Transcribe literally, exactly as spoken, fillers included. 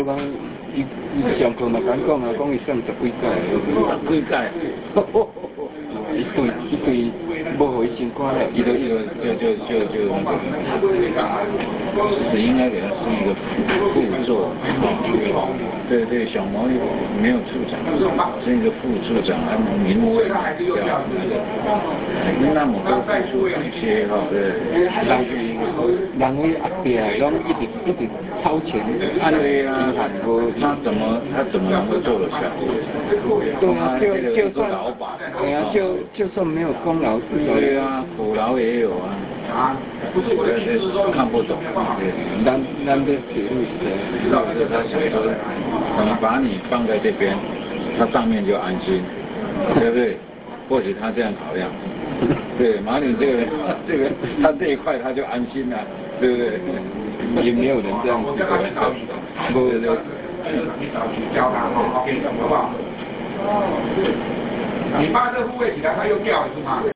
讲伊伊上课嘛敢讲啊，讲伊算十几届， 十几届， 一对一对无互伊升官了， 伊就伊就就就就就那个，是应该给他是一个副座，对对，小毛没有处长，是一个副处长，他们名字叫那么多副处长些哈，对，上去一个， 人伊后壁拢一直一直超前， 按对啊，他怎么他怎么能够做得下去？ 对啊，就就算老板， 对啊，就就算没有功劳，至少对啊，苦劳也有啊。啊，这是看不懂。 咱咱的铁路是， 他想说，你把你放在这边，他上面就安心，对不对？或许他这样考量。对，马里这个这个他这一块他就安心了，对不对？ 也没有人这样子的， 对对。 你早去教他哈，好不好？你把这护卫起来，他又掉了是吗？